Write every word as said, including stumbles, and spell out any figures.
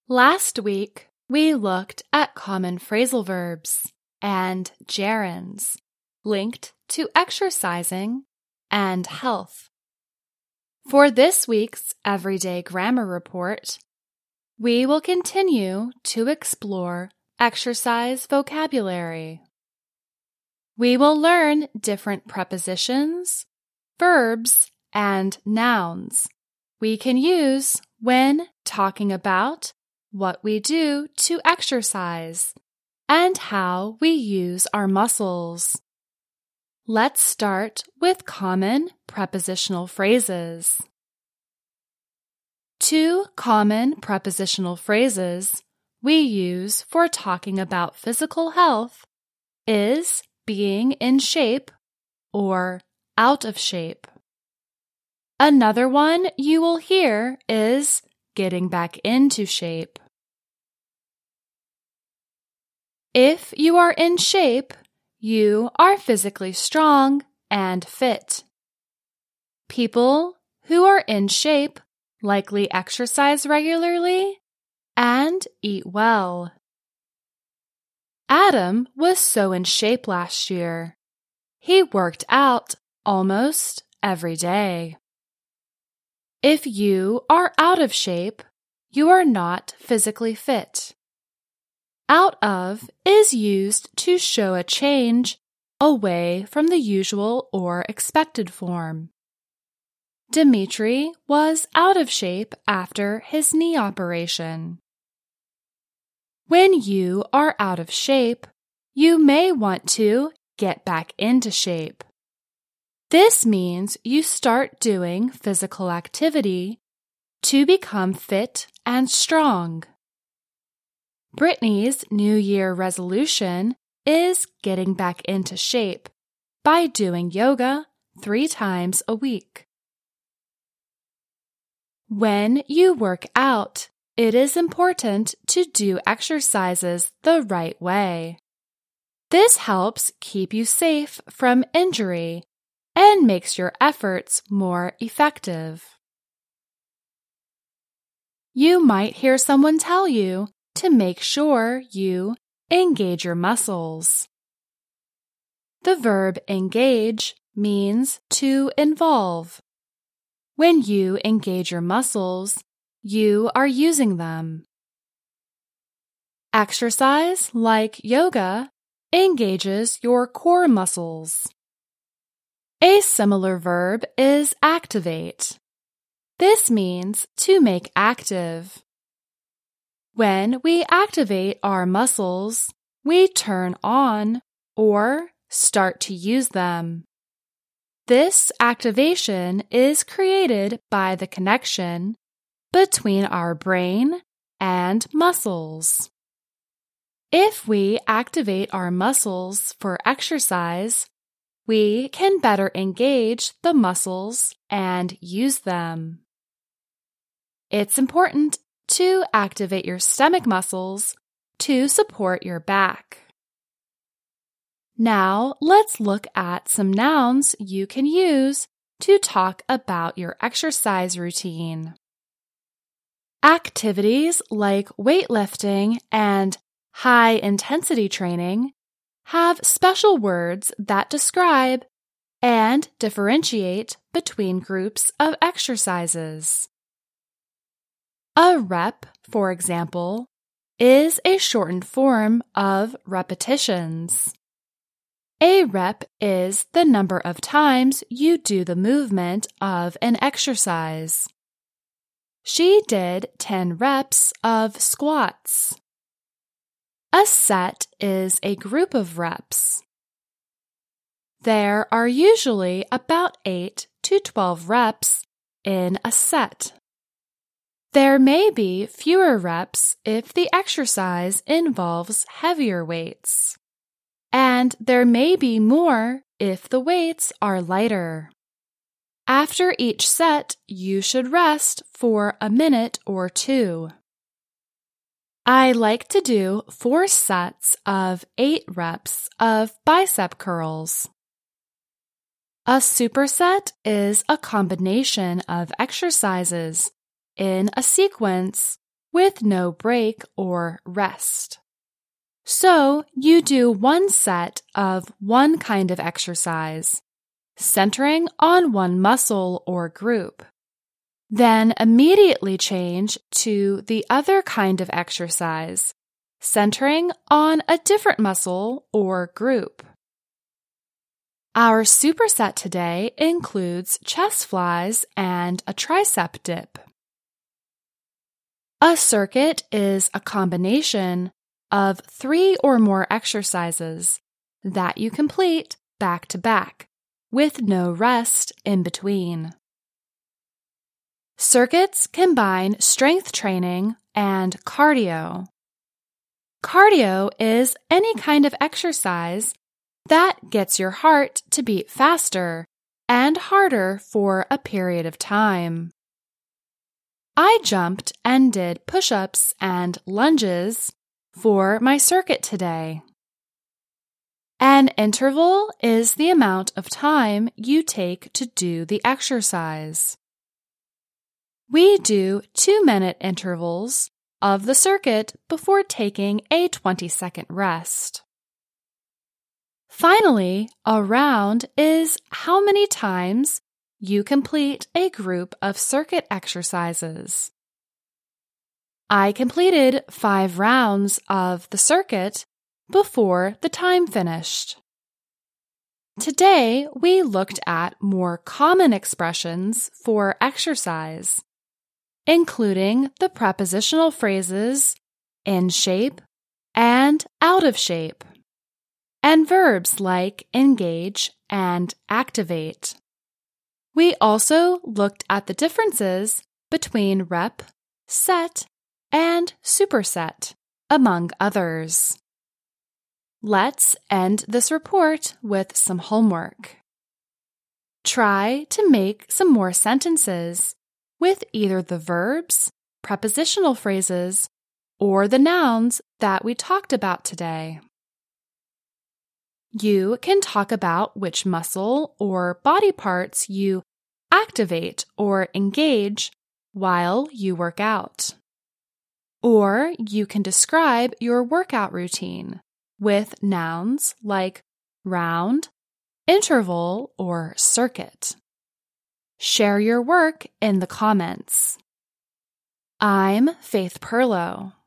Last week, we looked at common phrasal verbs and gerunds linked to exercising and health. For this week's Everyday Grammar Report, we will continue to explore exercise vocabulary. We will learn different prepositions, verbs, and nouns we can use when talking about what we do to exercise and how we use our muscles. Let's start with common prepositional phrases. Two common prepositional phrases we use for talking about physical health is being in shape or out of shape. Another one you will hear is getting back into shape. If you are in shape, you are physically strong and fit. People who are in shape likely exercise regularly and eat well. Adam was so in shape last year. He worked out almost every day. If you are out of shape, you are not physically fit. Out of is used to show a change away from the usual or expected form. Dimitri was out of shape after his knee operation. When you are out of shape, you may want to get back into shape. This means you start doing physical activity to become fit and strong. Brittany's New Year resolution is getting back into shape by doing yoga three times a week. When you work out, it is important to do exercises the right way. This helps keep you safe from injury and makes your efforts more effective. You might hear someone tell you to make sure you engage your muscles. The verb engage means to involve. When you engage your muscles, you are using them. Exercise like yoga engages your core muscles. A similar verb is activate. This means to make active. When we activate our muscles, we turn on or start to use them. This activation is created by the connection between our brain and muscles. If we activate our muscles for exercise, we can better engage the muscles and use them. It's important to activate your stomach muscles to support your back. Now, let's look at some nouns you can use to talk about your exercise routine. Activities like weightlifting and high-intensity training have special words that describe and differentiate between groups of exercises. A rep, for example, is a shortened form of repetitions. A rep is the number of times you do the movement of an exercise. She did ten reps of squats. A set is a group of reps. There are usually about eight to twelve reps in a set. There may be fewer reps if the exercise involves heavier weights, and there may be more if the weights are lighter. After each set, you should rest for a minute or two. I like to do four sets of eight reps of bicep curls. A superset is a combination of exercises in a sequence with no break or rest. So you do one set of one kind of exercise, centering on one muscle or group. Then immediately change to the other kind of exercise, centering on a different muscle or group. Our superset today includes chest flies and a tricep dip. A circuit is a combination of three or more exercises that you complete back to back, with no rest in between. Circuits combine strength training and cardio. Cardio is any kind of exercise that gets your heart to beat faster and harder for a period of time. I jumped and did push-ups and lunges for my circuit today. An interval is the amount of time you take to do the exercise. We do two-minute intervals of the circuit before taking a twenty-second rest. Finally, a round is how many times you complete a group of circuit exercises. I completed five rounds of the circuit before the time finished. Today, we looked at more common expressions for exercise, including the prepositional phrases in shape and out of shape, and verbs like engage and activate. We also looked at the differences between rep, set, and superset, among others. Let's end this report with some homework. Try to make some more sentences with either the verbs, prepositional phrases, or the nouns that we talked about today. You can talk about which muscle or body parts you activate or engage while you work out. Or you can describe your workout routine with nouns like round, interval, or circuit. Share your work in the comments. I'm Faith Perlow.